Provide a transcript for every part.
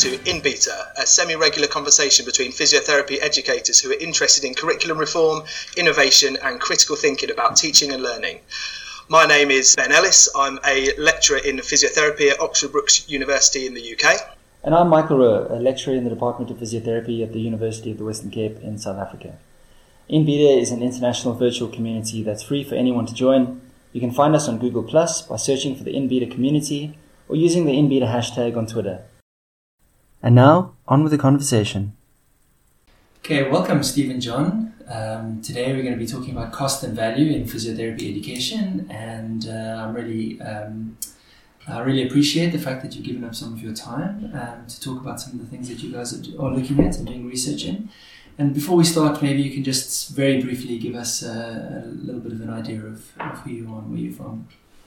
to In Beta, a semi-regular conversation between physiotherapy educators who are interested in curriculum reform, innovation and critical thinking about teaching and learning. My name is Ben Ellis. I'm a lecturer in physiotherapy at Oxford Brookes University in the UK. And I'm Michael Rowe, a lecturer in the Department of Physiotherapy at the University of the Western Cape in South Africa. In Beta is an international virtual community that's free for anyone to join. You can find us on Google Plus by searching for the In Beta community or using the In Beta hashtag on Twitter. And now, on with the conversation. Okay, welcome Steve and John. Today we're going to be talking about cost and value in physiotherapy education, and I really appreciate the fact that you've given up some of your time to talk about some of the things that you guys are looking at and doing research in. And before we start, maybe you can just very briefly give us a little bit of an idea of who you are and where you're from.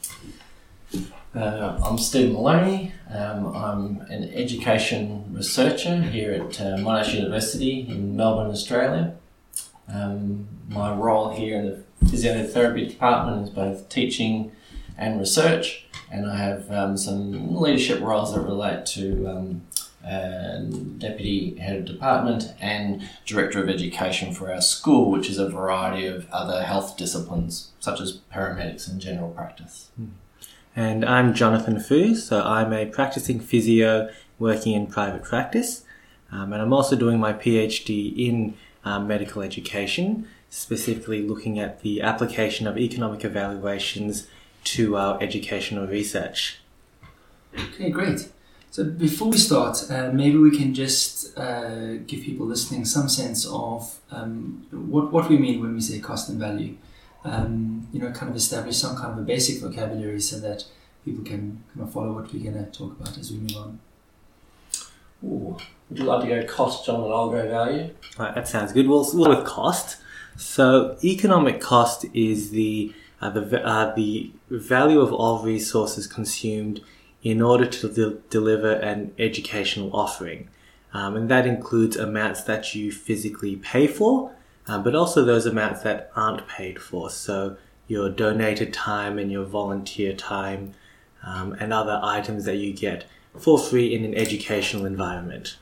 I'm Steve Maloney. I'm an education researcher here at Monash University in Melbourne, Australia. My role here in the physiotherapy department is both teaching and research, and I have some leadership roles that relate to Deputy Head of Department and Director of Education for our school, which is a variety of other health disciplines such as paramedics and general practice. And I'm Jonathan Fu, so I'm a practicing physio working in private practice, and I'm also doing my PhD in medical education, specifically looking at the application of economic evaluations to our educational research. Okay, great. So before we start, maybe we can just give people listening some sense of what we mean when we say cost and value. Kind of establish some kind of a basic vocabulary so that people can kind of follow what we're going to talk about as we move on. Ooh. Would you like to go cost, John, and I'll go value? Right, that sounds good. We'll start with cost. So economic cost is the value of all resources consumed in order to deliver an educational offering. And that includes amounts that you physically pay for, but also those amounts that aren't paid for. So your donated time and your volunteer time and other items that you get for free in an educational environment.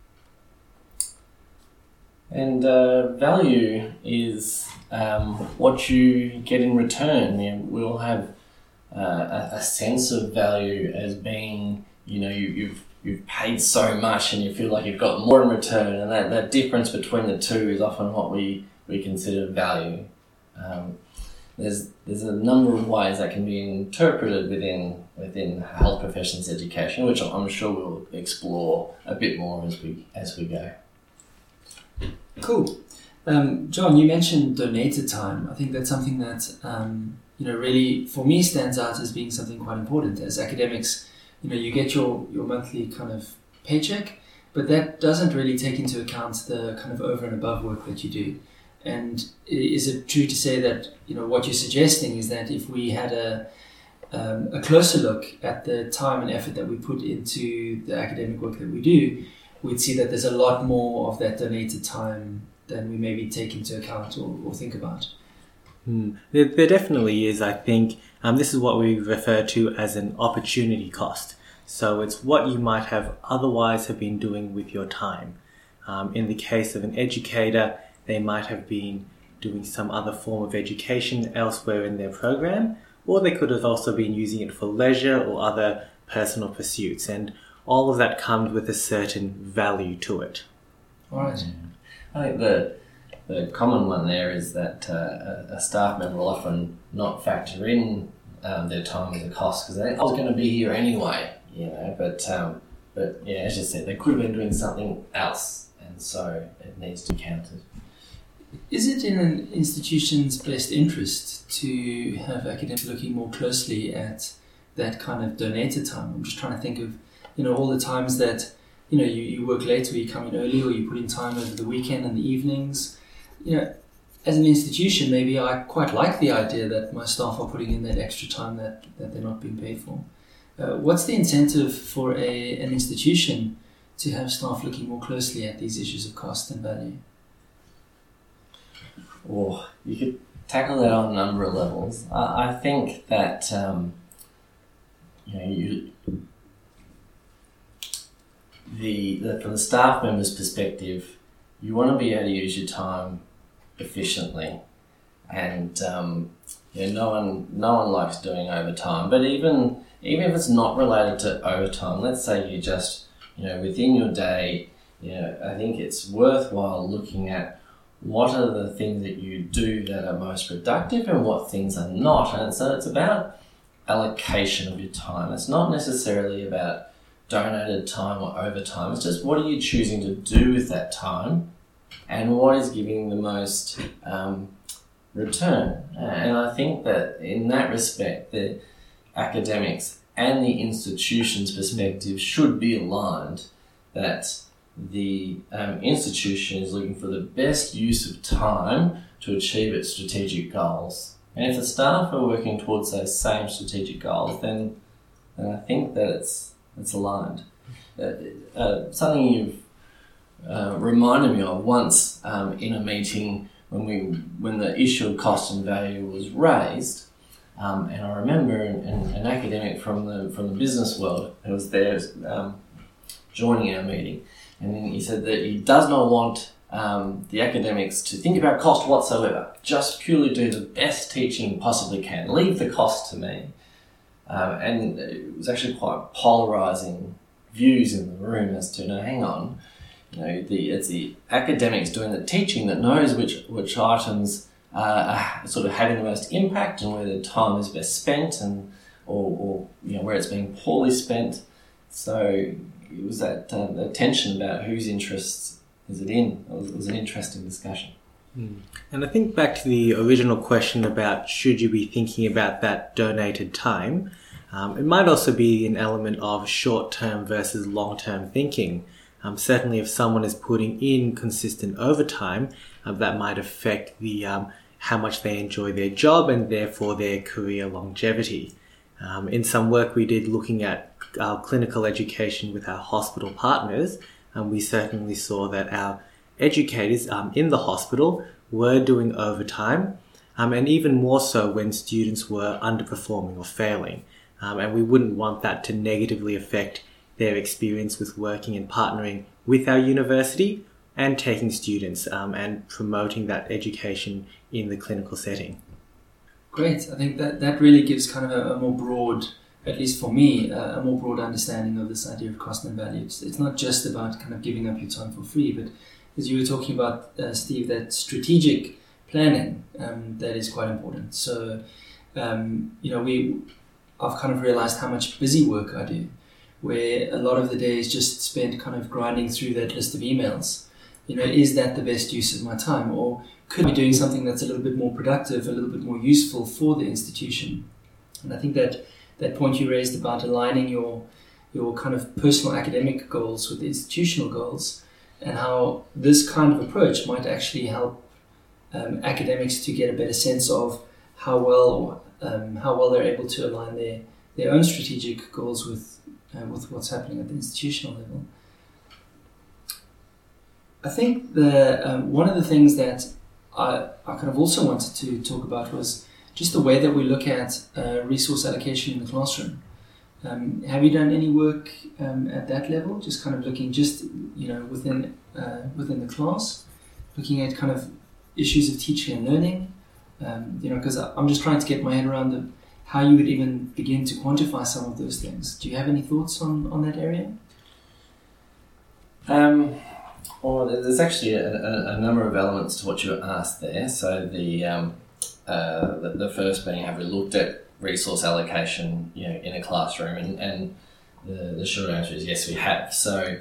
And value is what you get in return. We'll have a sense of value as being, you've paid so much and you feel like you've got more in return, and that difference between the two is often what we consider value. There's a number of ways that can be interpreted within health professions education, which I'm sure we'll explore a bit more as we go. Cool. John, you mentioned donated time. I think that's something that really for me stands out as being something quite important. As academics, you get your monthly kind of paycheck, but that doesn't really take into account the kind of over and above work that you do. And is it true to say that what you're suggesting is that if we had a closer look at the time and effort that we put into the academic work that we do, we'd see that there's a lot more of that donated time than we maybe take into account or think about? There definitely is, I think. This is what we refer to as an opportunity cost. So it's what you might have otherwise have been doing with your time. In the case of an educator, they might have been doing some other form of education elsewhere in their program, or they could have also been using it for leisure or other personal pursuits. And all of that comes with a certain value to it. All right. I think the common one there is that a staff member will often not factor in their time as a cost because I was going to be here anyway, But as you said, they could have been doing something else, and so it needs to be counted. Is it in an institution's best interest to have academics looking more closely at that kind of donated time? I'm just trying to think of, all the times that, you work late or you come in early or you put in time over the weekend and the evenings. As an institution, maybe I quite like the idea that my staff are putting in that extra time that they're not being paid for. What's the incentive for an institution to have staff looking more closely at these issues of cost and value? Oh, you could tackle that on a number of levels. I think that from the staff member's perspective, you want to be able to use your time efficiently, and no one likes doing overtime. But even if it's not related to overtime, let's say you just within your day, I think it's worthwhile looking at what are the things that you do that are most productive and what things are not. And so it's about allocation of your time. It's not necessarily about donated time or overtime. It's just what are you choosing to do with that time and what is giving the most return. And I think that in that respect, the academics and the institution's perspective should be aligned, that the institution is looking for the best use of time to achieve its strategic goals. And if the staff are working towards those same strategic goals, then I think that it's aligned. Something you've reminded me of once in a meeting when the issue of cost and value was raised, and I remember an academic from the business world who was there joining our meeting, and then he said that he does not want the academics to think about cost whatsoever. Just purely do the best teaching you possibly can. Leave the cost to me. And it was actually quite polarising views in the room as to, no, hang on, it's the academics doing the teaching that knows which items are sort of having the most impact and where the time is best spent and or where it's being poorly spent. So it was that tension about whose interests is it in. It was an interesting discussion. And I think back to the original question about should you be thinking about that donated time, it might also be an element of short-term versus long-term thinking. Certainly if someone is putting in consistent overtime, that might affect the how much they enjoy their job and therefore their career longevity. In some work we did looking at our clinical education with our hospital partners, we certainly saw that our educators in the hospital were doing overtime, and even more so when students were underperforming or failing. And we wouldn't want that to negatively affect their experience with working and partnering with our university and taking students and promoting that education in the clinical setting. Great. I think that really gives kind of a more broad, at least for me, a more broad understanding of this idea of cost and value. It's not just about kind of giving up your time for free, but as you were talking about, Steve, that strategic planning, that is quite important. So, I've kind of realized how much busy work I do, where a lot of the day is just spent kind of grinding through that list of emails. Is that the best use of my time? Or could I be doing something that's a little bit more productive, a little bit more useful for the institution? And I think that point you raised about aligning your kind of personal academic goals with the institutional goals, and how this kind of approach might actually help academics to get a better sense of how well they're able to align their own strategic goals with what's happening at the institutional level. I think one of the things that I kind of also wanted to talk about was just the way that we look at resource allocation in the classroom. Have you done any work at that level? Just kind of looking within the class, looking at kind of issues of teaching and learning. Because I'm just trying to get my head around how you would even begin to quantify some of those things. Do you have any thoughts on that area? Well, there's actually a number of elements to what you asked there. So the first being, have we looked at resource allocation, in a classroom? And the short answer is yes, we have. So,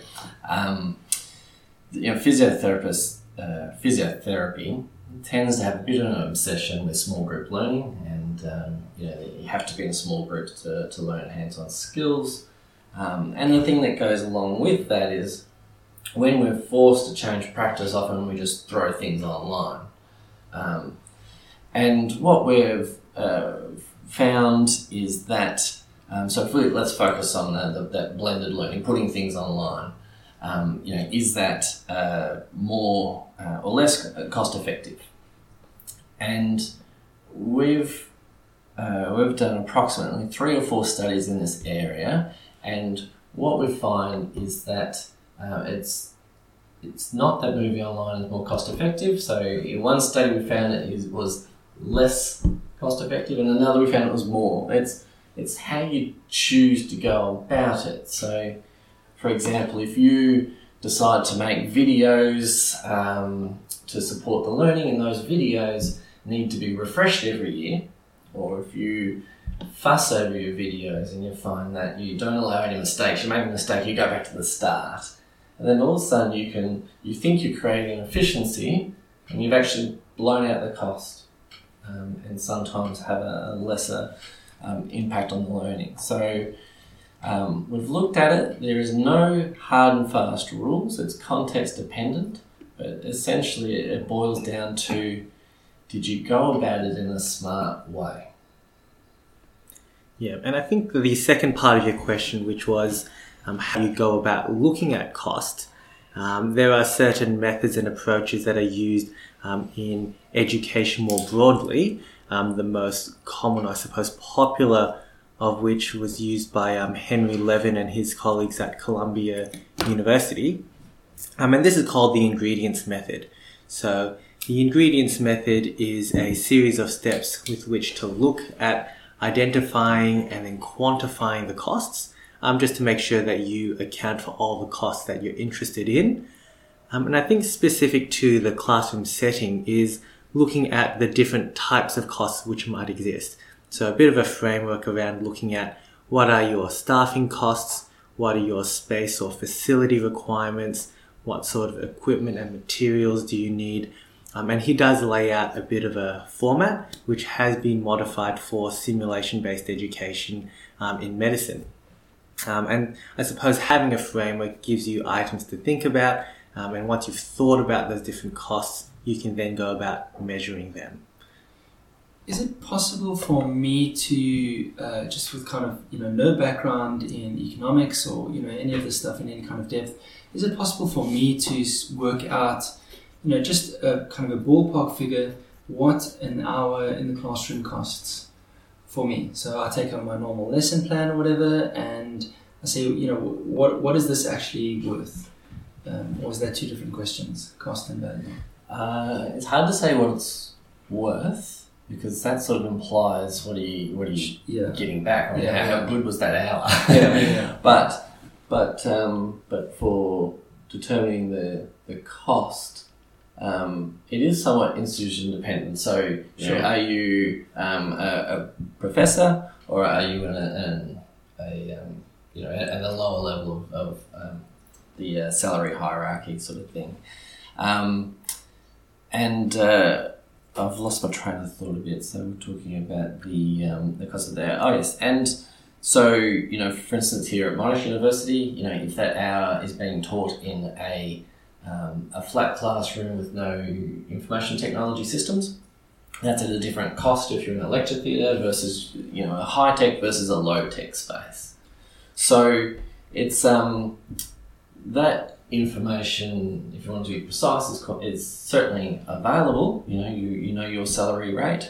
physiotherapy tends to have a bit of an obsession with small group learning, and you have to be in a small group to learn hands-on skills. And the thing that goes along with that is when we're forced to change practice, often we just throw things online. And what we've found is that, let's focus on that blended learning, putting things online. Is that more or less cost effective? And we've done approximately 3 or 4 studies in this area, and what we find is that it's not that moving online is more cost effective. So in one study we found it was less cost effective, and another we found it was more. It's how you choose to go about it. So, for example, if you decide to make videos to support the learning, and those videos need to be refreshed every year, or if you fuss over your videos and you find that you don't allow any mistakes, you make a mistake, you go back to the start, and then all of a sudden you think you're creating an efficiency, and you've actually blown out the cost, and sometimes have a lesser impact on the learning. So we've looked at it. There is no hard and fast rules. It's context dependent, but essentially it boils down to, did you go about it in a smart way? Yeah, and I think the second part of your question, which was how you go about looking at cost, there are certain methods and approaches that are used in education more broadly. The most common, I suppose, popular of which was used by Henry Levin and his colleagues at Columbia University. And this is called the ingredients method. So the ingredients method is a series of steps with which to look at identifying and then quantifying the costs, just to make sure that you account for all the costs that you're interested in. And I think specific to the classroom setting is looking at the different types of costs which might exist. So a bit of a framework around looking at what are your staffing costs, what are your space or facility requirements, what sort of equipment and materials do you need. And he does lay out a bit of a format which has been modified for simulation-based education in medicine. And I suppose having a framework gives you items to think about, and once you've thought about those different costs, you can then go about measuring them. Is it possible for me to, just with kind of, no background in economics or, any of this stuff in any kind of depth, is it possible for me to work out, just a kind of a ballpark figure, what an hour in the classroom costs for me? So I take on my normal lesson plan or whatever, and I say, what is this actually worth? Or is that two different questions, cost and value? It's hard to say what it's worth, because that sort of implies what are you getting back? I mean, how good was that hour? But for determining the cost, it is somewhat institution dependent. So, are you a professor, or are you at a lower level of the salary hierarchy sort of thing? I've lost my train of thought a bit. So we're talking about the cost of that. Oh yes, and so for instance, here at Monash University, if that hour is being taught in a flat classroom with no information technology systems, that's at a different cost if you're in a lecture theatre versus a high tech versus a low tech space. So it's that information, if you want to be precise, is certainly available. You know your salary rate.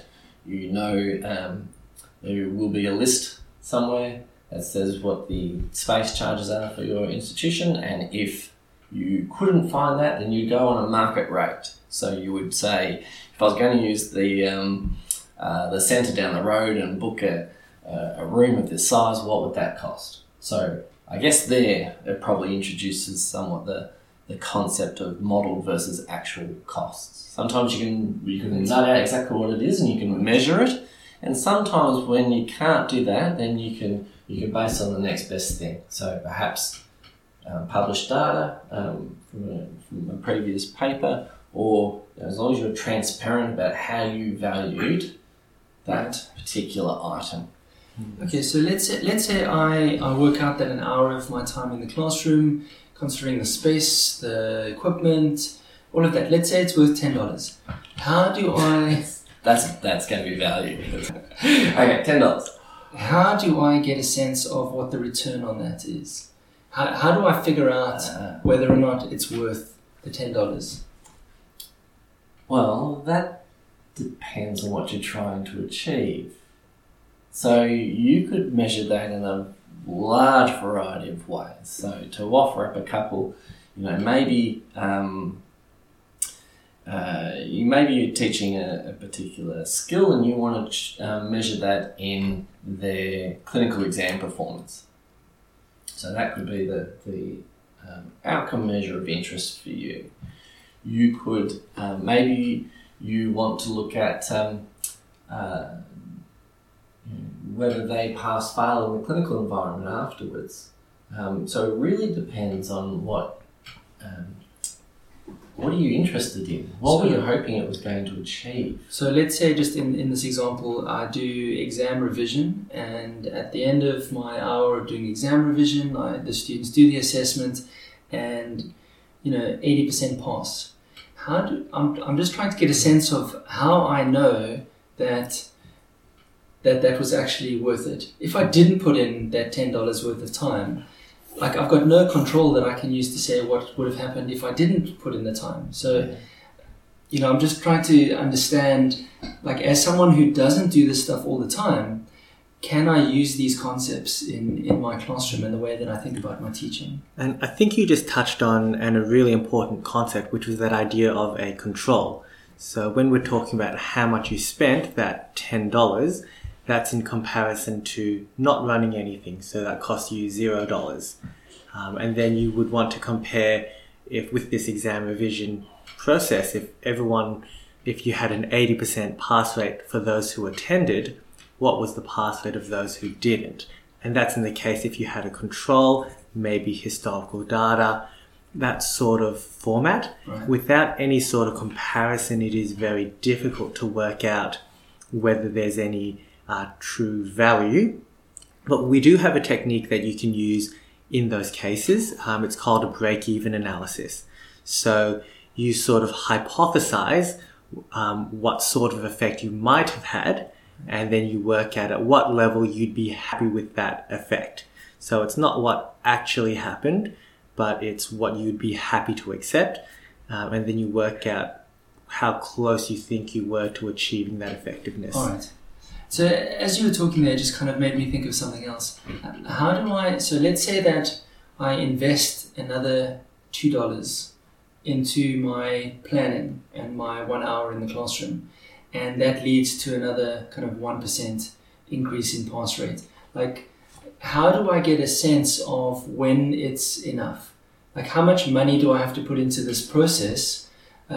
There will be a list somewhere that says what the space charges are for your institution, and if you couldn't find that, then you go on a market rate. So you would say, if I was going to use the centre down the road and book a room of this size, what would that cost? So I guess it probably introduces somewhat the concept of model versus actual costs. Sometimes you can nut out exactly what it is and you can measure it, and sometimes when you can't do that, then you can base on the next best thing. So perhaps published data from a previous paper, or as long as you're transparent about how you valued that particular item. Okay, so let's say I work out that an hour of my time in the classroom, considering the space, the equipment, all of that, let's say it's worth $10. How do I... That's going to be value. Okay, $10. How do I get a sense of what the return on that is? How do I figure out whether or not it's worth the $10? Well, that depends on what you're trying to achieve. So you could measure that in a large variety of ways. So to offer up a couple, maybe you're teaching a particular skill and you want to measure that in their clinical exam performance. So that could be the outcome measure of interest for you. You could, maybe you want to look at whether they pass-fail in the clinical environment afterwards. So it really depends on what are you interested in? What were you hoping it was going to achieve? So let's say just in this example, I do exam revision, and at the end of my hour of doing exam revision, the students do the assessment, and 80% pass. I'm just trying to get a sense of how I know that was actually worth it. If I didn't put in that $10 worth of time, like I've got no control that I can use to say what would have happened if I didn't put in the time. So, I'm just trying to understand, like as someone who doesn't do this stuff all the time, can I use these concepts in my classroom and the way that I think about my teaching? And I think you just touched on a really important concept, which was that idea of a control. So when we're talking about how much you spent, that $10, that's in comparison to not running anything. So that costs you $0. And then you would want to compare if with this exam revision process, if you had an 80% pass rate for those who attended, what was the pass rate of those who didn't? And that's in the case if you had a control, maybe historical data, that sort of format. Right. Without any sort of comparison, it is very difficult to work out whether there's any true value. But we do have a technique that you can use in those cases. It's called a break-even analysis. So you sort of hypothesize what sort of effect you might have had, and then you work out at what level you'd be happy with that effect. So it's not what actually happened, but it's what you'd be happy to accept, and then you work out how close you think you were to achieving that effectiveness. All right. So as you were talking there, it just kind of made me think of something else. So let's say that I invest another $2 into my planning and my 1 hour in the classroom, and that leads to another kind of 1% increase in pass rate. Like, how do I get a sense of when it's enough? Like, how much money do I have to put into this process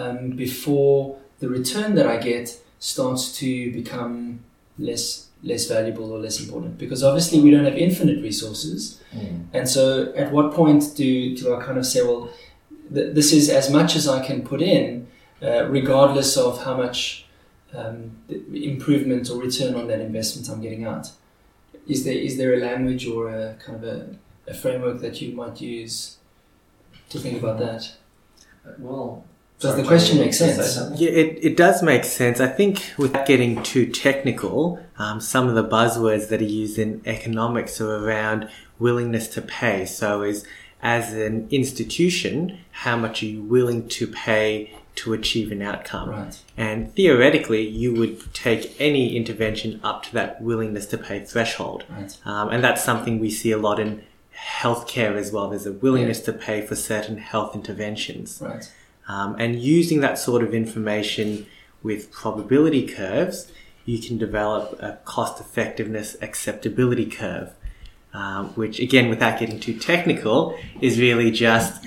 before the return that I get starts to become less valuable or less important? Because obviously we don't have infinite resources. And so at what point do I kind of say, well, this is as much as I can put in, regardless of how much improvement or return on that investment I'm getting out? Is there a language or a kind of a framework that you might use to think about that? Well, does the question make sense? Yeah, it does make sense. I think without getting too technical, some of the buzzwords that are used in economics are around willingness to pay. So as an institution, how much are you willing to pay to achieve an outcome? Right. And theoretically, you would take any intervention up to that willingness to pay threshold. Right. And that's something we see a lot in healthcare as well. There's a willingness to pay for certain health interventions. Right. And using that sort of information with probability curves, you can develop a cost effectiveness acceptability curve, which again, without getting too technical, is really just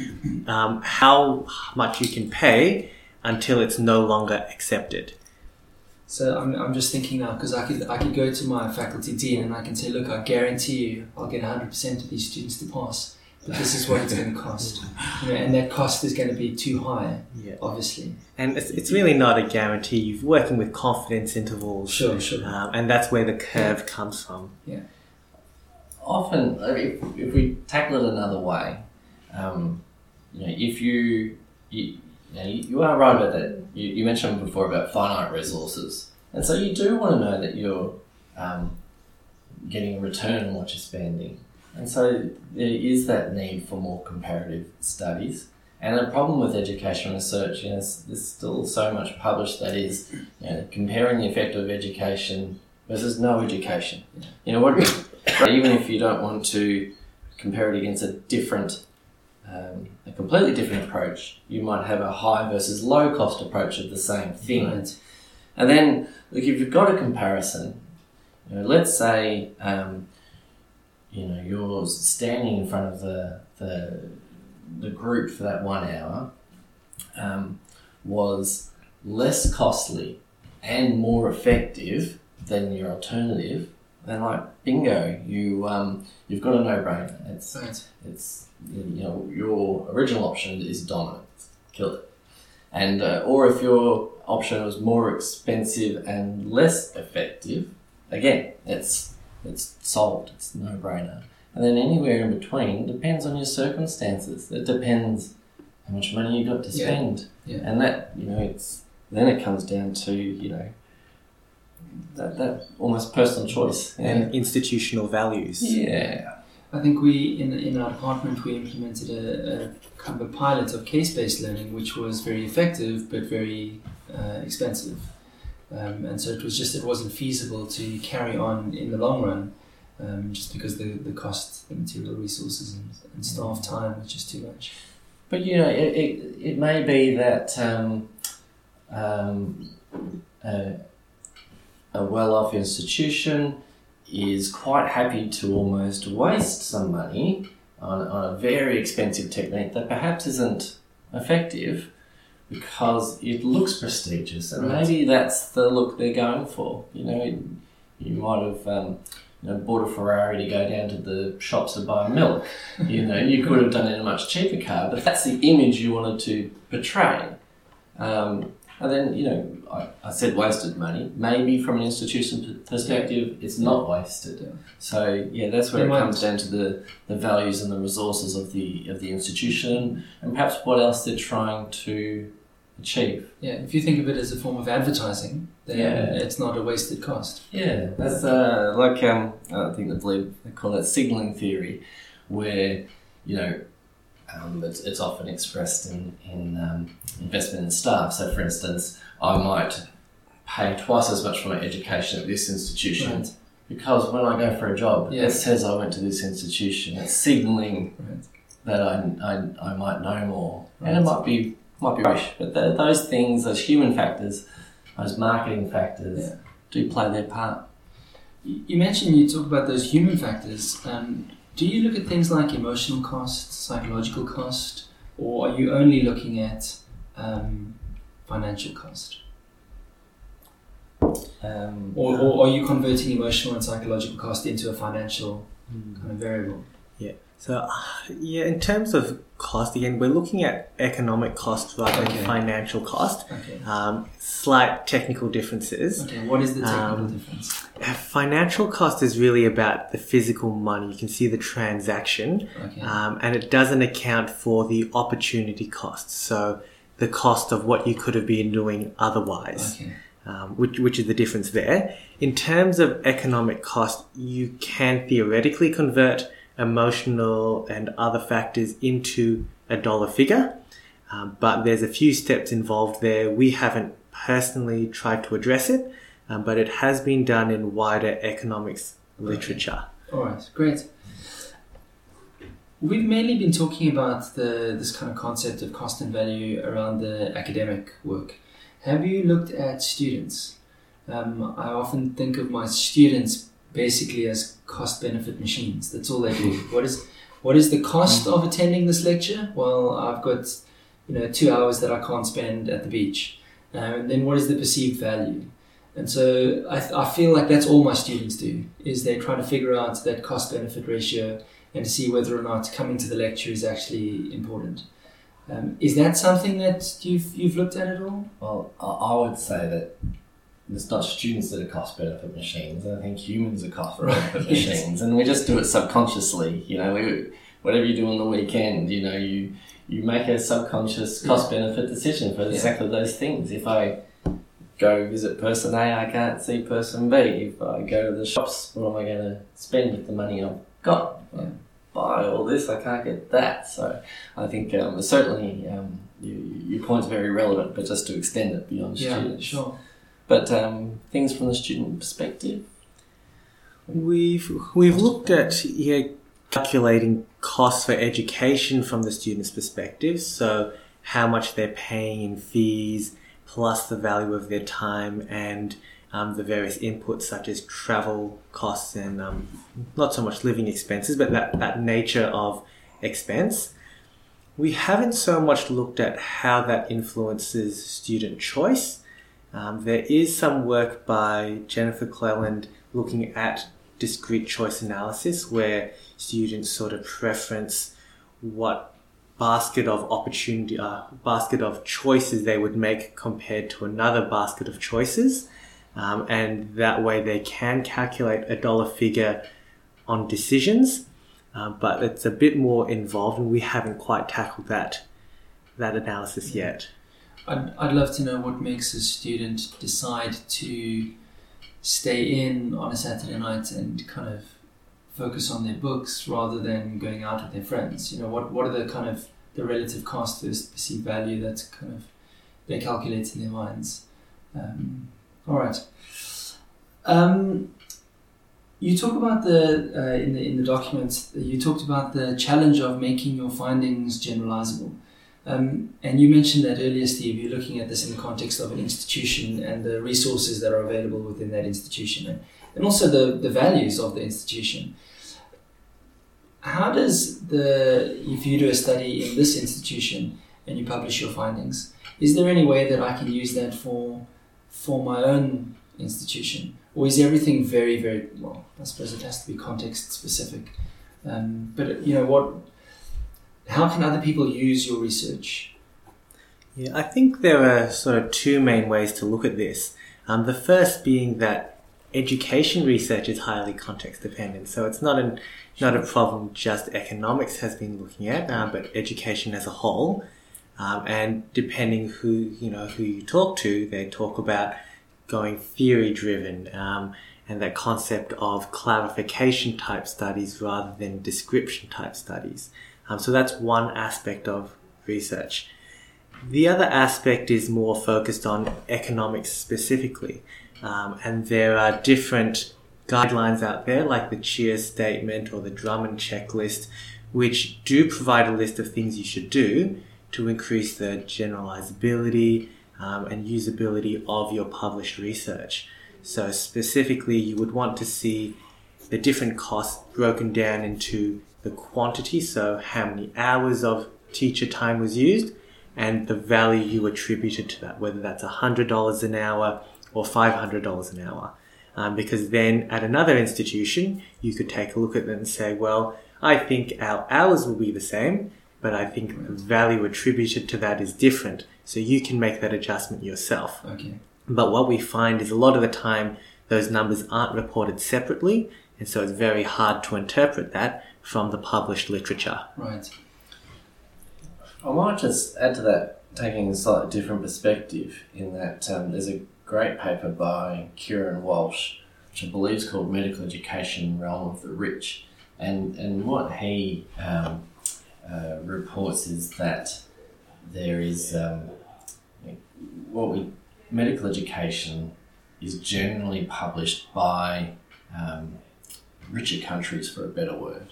how much you can pay until it's no longer accepted. So I'm just thinking now, because I could go to my faculty dean and I can say, look, I guarantee you I'll get 100% of these students to pass, but this is what it's going to cost. And that cost is going to be too high, obviously. And it's really not a guarantee. You're working with confidence intervals. Sure. And that's where the curve comes from. Yeah. Often, if we tackle it another way, if you are right about that. You mentioned before about finite resources, and so you do want to know that you're getting a return on what you're spending. And so there is that need for more comparative studies. And the problem with education research is there's still so much published that is comparing the effect of education versus no education. Even if you don't want to compare it against a completely different approach, you might have a high versus low cost approach of the same thing. Right. And then, look, if you've got a comparison, let's say, you're standing in front of the group for that 1 hour, was less costly and more effective than your alternative, then bingo, you've got a no-brainer. It's your original option is dominant, kill it. And or if your option was more expensive and less effective, again, it's solved. It's a no-brainer. And then anywhere in between depends on your circumstances. It depends how much money you got to spend, and that then it comes down to that almost personal choice and institutional values. Yeah. I think we, in our department, we implemented a kind of a pilot of case-based learning, which was very effective but very expensive. And so it wasn't feasible to carry on in the long run, just because the cost, the material resources and staff time was just too much. But it may be that a well-off institution is quite happy to almost waste some money on a very expensive technique that perhaps isn't effective because it looks prestigious, and maybe that's the look they're going for. You might have bought a Ferrari to go down to the shops to buy milk. You could have done it in a much cheaper car, but that's the image you wanted to portray. And then, I said wasted money. Maybe from an institution perspective, it's not wasted. Yeah. So, that's where it comes down to the values and the resources of the institution, and perhaps what else they're trying to achieve. Yeah, if you think of it as a form of advertising, then it's not a wasted cost. Yeah, that's I think they call that signalling theory, where, it's often expressed in investment in staff. So, for instance, I might pay twice as much for my education at this institution because when I go for a job, it says I went to this institution. It's signalling that I might know more, and it might be rubbish. But those things, those human factors, those marketing factors, do play their part. You talk about those human factors. Do you look at things like emotional cost, psychological cost, or are you only looking at financial cost? Or are you converting emotional and psychological cost into a financial kind of variable? Yeah. So, in terms of cost, again, we're looking at economic cost rather than financial cost. Okay. Slight technical differences. Okay, what is the technical difference? Financial cost is really about the physical money. You can see the transaction, and it doesn't account for the opportunity cost. So, the cost of what you could have been doing otherwise. Okay. Which is the difference there. In terms of economic cost, you can theoretically convert emotional and other factors into a dollar figure, but there's a few steps involved there. We haven't personally tried to address it, but it has been done in wider economics literature. All right, great. We've mainly been talking about this kind of concept of cost and value around the academic work. Have you looked at students? I often think of my students basically as cost-benefit machines. That's all they do. What is the cost of attending this lecture? Well, I've got 2 hours that I can't spend at the beach. And then what is the perceived value? And so I feel like that's all my students do, is they try to figure out that cost-benefit ratio and to see whether or not coming to the lecture is actually important. Is that something that you've looked at at all? Well, I would say that it's not students that are cost-benefit machines. I think humans are cost-benefit machines, and we just do it subconsciously. Whatever you do on the weekend, you make a subconscious cost-benefit decision for exactly those things. If I go visit person A, I can't see person B. If I go to the shops, what am I going to spend with the money I've got? Buy all this, I can't get that. So I think certainly your point's very relevant, but just to extend it beyond students. Yeah, sure. But things from the student perspective? We've looked at calculating costs for education from the student's perspective, so how much they're paying in fees, plus the value of their time and the various inputs such as travel costs and not so much living expenses, but that nature of expense. We haven't so much looked at how that influences student choice. There is some work by Jennifer Cleland looking at discrete choice analysis where students sort of preference what basket of choices they would make compared to another basket of choices. And that way they can calculate a dollar figure on decisions, but it's a bit more involved and we haven't quite tackled that analysis yet. I'd love to know what makes a student decide to stay in on a Saturday night and kind of focus on their books rather than going out with their friends. What are the kind of the relative cost versus perceived value that kind of they calculate in their minds. All right. You talk about in the document. You talked about the challenge of making your findings generalizable, and you mentioned that earlier, Steve. You're looking at this in the context of an institution and the resources that are available within that institution, and also the values of the institution. How does if you do a study in this institution and you publish your findings, is there any way that I can use that for my own institution? Or is everything very, very, well, I suppose it has to be context specific. But how can other people use your research? Yeah, I think there are sort of two main ways to look at this. The first being that education research is highly context dependent. So it's not a problem just economics has been looking at, but education as a whole. And depending who you talk to, they talk about going theory driven, and that concept of clarification type studies rather than description type studies. So that's one aspect of research. The other aspect is more focused on economics specifically, and there are different guidelines out there like the Cheers statement or the Drummond checklist, which do provide a list of things you should do to increase the generalizability and usability of your published research. So specifically, you would want to see the different costs broken down into the quantity, so how many hours of teacher time was used, and the value you attributed to that, whether that's $100 an hour or $500 an hour. Because then at another institution, you could take a look at it and say, well, I think our hours will be the same, but I think the value attributed to that is different. So you can make that adjustment yourself. Okay. But what we find is a lot of the time, those numbers aren't reported separately, and so it's very hard to interpret that from the published literature. Right. I might just add to that, taking a slightly different perspective, in that there's a great paper by Kieran Walsh, which I believe is called Medical Education, Realm of the Rich. And what he reports is that there is medical education is generally published by richer countries, for a better word.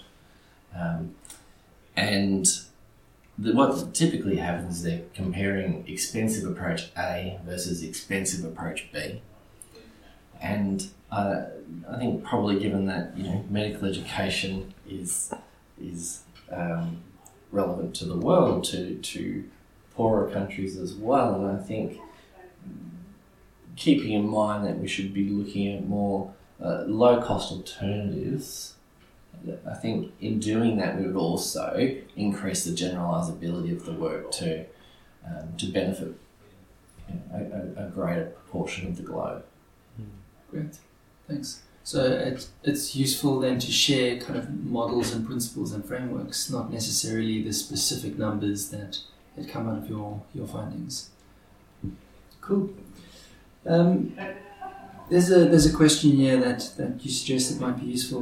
What typically happens is they're comparing expensive approach A versus expensive approach B. And I think probably given that medical education is relevant to the world, to poorer countries as well, and I think keeping in mind that we should be looking at more low-cost alternatives, I think in doing that we would also increase the generalisability of the work to benefit a greater proportion of the globe. Great, thanks. So it's useful then to share kind of models and principles and frameworks, not necessarily the specific numbers that come out of your findings. Cool. There's a question here that you suggested might be useful.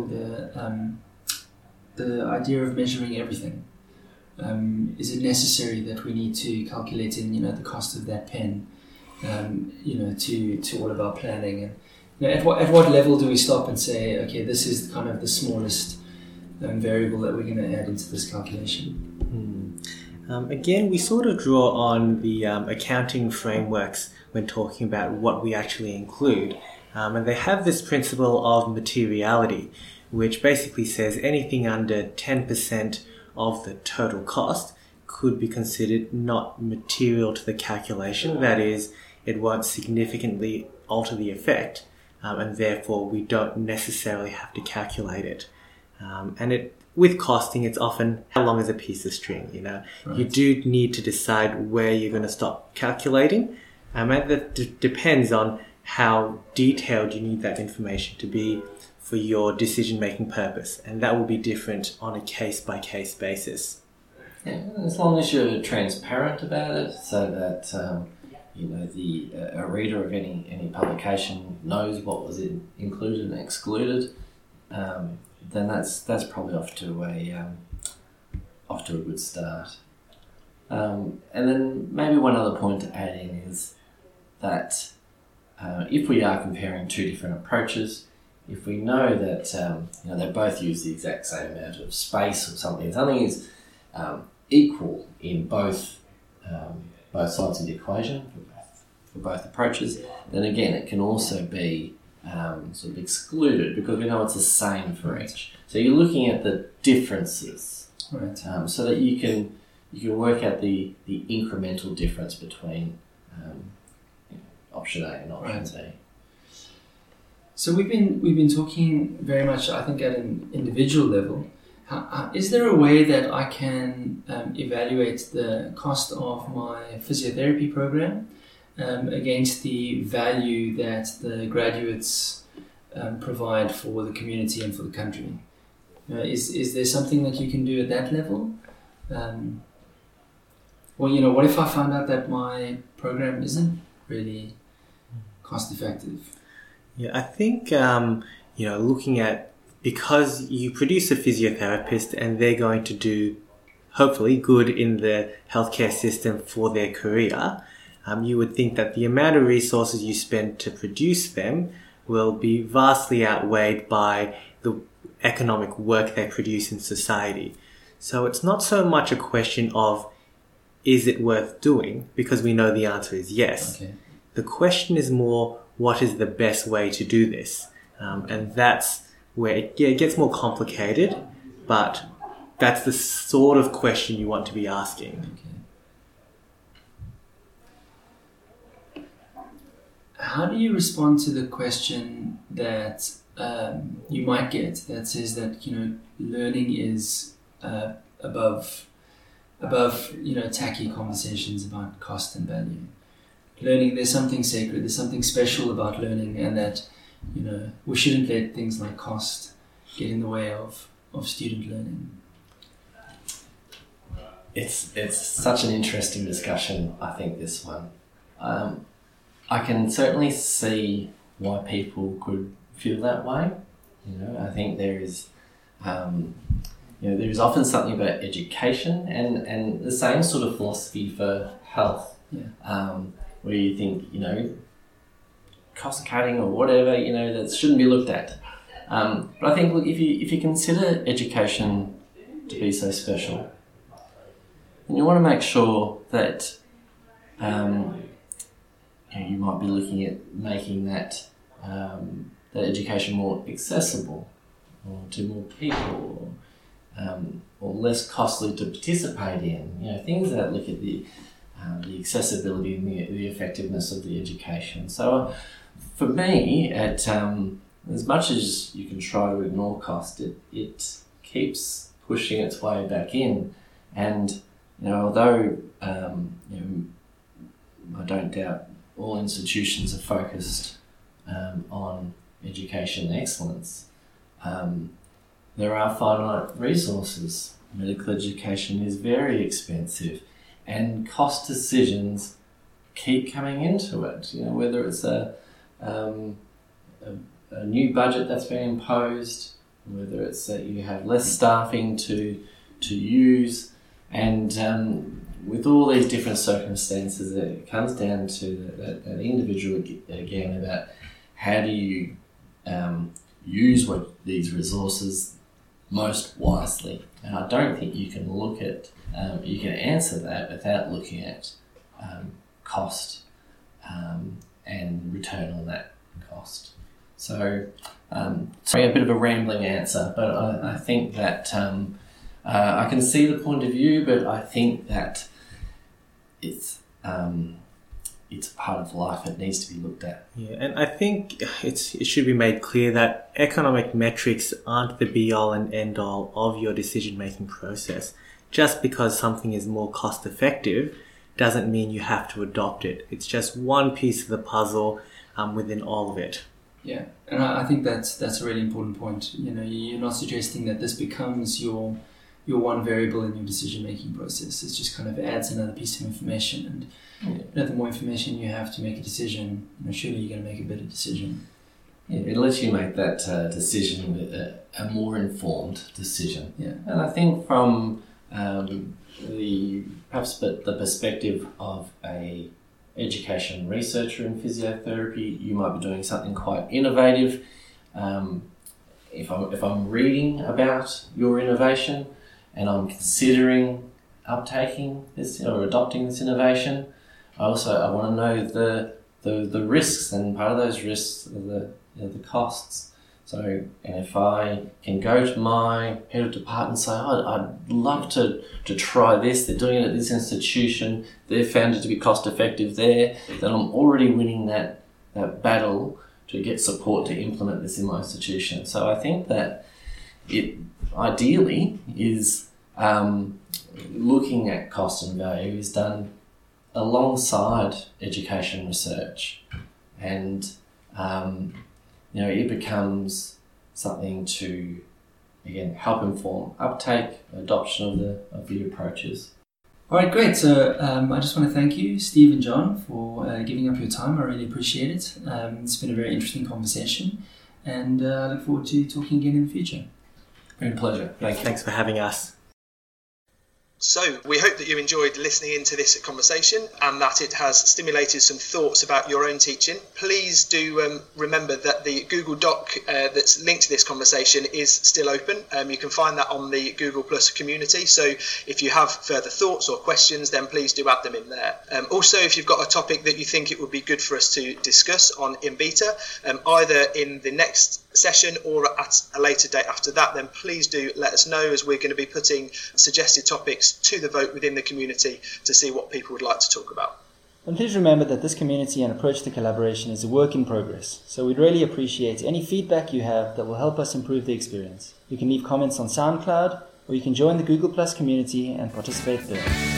The idea of measuring everything. Is it necessary that we need to calculate in the cost of that pen, to all of our planning? at what level do we stop and say, okay, this is kind of the smallest variable that we're going to add into this calculation? Again, we sort of draw on the accounting frameworks when talking about what we actually include. And they have this principle of materiality, which basically says anything under 10% of the total cost could be considered not material to the calculation. That is, it won't significantly alter the effect, and therefore we don't necessarily have to calculate it. With costing, it's often how long is a piece of string, Right. You do need to decide where you're going to stop calculating, and that depends on how detailed you need that information to be for your decision-making purpose, and that will be different on a case-by-case basis. Yeah, as long as you're transparent about it, so that a reader of any publication knows what was included and excluded, then that's probably off to a good start. And then maybe one other point to add in is that if we are comparing two different approaches, if we know that they both use the exact same amount of space or something is equal in both sides of the equation for both approaches, then again it can also be sort of excluded because we know it's the same for each. So you're looking at the differences, right? So that you can work out the incremental difference between option A and option B. So we've been talking very much, I think, at an individual level. Is there a way that I can evaluate the cost of my physiotherapy program against the value that the graduates provide for the community and for the country? Is there something that you can do at that level? What if I found out that my program isn't really cost effective? Yeah, I think, looking at, because you produce a physiotherapist and they're going to do, hopefully, good in the healthcare system for their career, you would think that the amount of resources you spend to produce them will be vastly outweighed by the economic work they produce in society. So it's not so much a question of, is it worth doing? Because we know the answer is yes. Okay. The question is more, what is the best way to do this? And that's where it gets more complicated, but that's the sort of question you want to be asking. Okay. How do you respond to the question that you might get that says that learning is above tacky conversations about cost and value? Learning, there's something sacred, there's something special about learning, and that we shouldn't let things like cost get in the way of student learning. It's such an interesting discussion, I think, this one. I can certainly see why people could feel that way. I think there is often something about education and the same sort of philosophy for health. Yeah. Where you think, cost cutting or whatever, that shouldn't be looked at. But I think, look, if you consider education to be so special, then you want to make sure that you might be looking at making that education more accessible, or to more people, or less costly to participate in. Things that look at the accessibility and the effectiveness of the education. So for me, as much as you can try to ignore cost, it keeps pushing its way back in. And although I don't doubt all institutions are focused on education excellence, there are finite resources. Medical education is very expensive, and cost decisions keep coming into it. Whether it's a new budget that's been imposed, whether it's that you have less staffing to use, and with all these different circumstances, it comes down to that individual again about how do you use these resources most wisely? And I don't think you can look at, you can answer that without looking at cost and return on that cost. So, sorry, a bit of a rambling answer, but I think that I can see the point of view, but I think that it's a part of life. It needs to be looked at. Yeah, and I think it should be made clear that economic metrics aren't the be-all and end-all of your decision-making process. Just because something is more cost-effective doesn't mean you have to adopt it. It's just one piece of the puzzle within all of it. Yeah, and I think that's a really important point. You know, you're not suggesting that this becomes your one variable in your decision-making process. It just kind of adds another piece of information, and the more information you have to make a decision, surely you're going to make a better decision. Yeah, it lets you make that decision a more informed decision. Yeah, and I think from perhaps the perspective of a education researcher in physiotherapy, you might be doing something quite innovative. If I'm reading about your innovation and I'm considering uptaking this or adopting this innovation, I want to know the risks, and part of those risks are the costs. So, and if I can go to my head of department and say, I'd love to try this, they're doing it at this institution, they're found it to be cost effective there, then I'm already winning that battle to get support to implement this in my institution. So I think that it ideally is looking at cost and value is done alongside education research, and it becomes something to, again, help inform uptake, adoption of the approaches. All right, great. So I just want to thank you, Steve and John, for giving up your time. I really appreciate it. It's been a very interesting conversation, and I look forward to talking again in the future. Been a pleasure. Thanks for having us. So we hope that you enjoyed listening into this conversation and that it has stimulated some thoughts about your own teaching. Please do remember that the Google Doc that's linked to this conversation is still open. You can find that on the Google Plus community. So if you have further thoughts or questions, then please do add them in there. Also, if you've got a topic that you think it would be good for us to discuss on InBeta, either in the next session or at a later date after that, then please do let us know, as we're going to be putting suggested topics to the vote within the community to see what people would like to talk about. And please remember that this community and approach to collaboration is a work in progress, so we'd really appreciate any feedback you have that will help us improve the experience. You can leave comments on SoundCloud, or you can join the Google Plus community and participate there.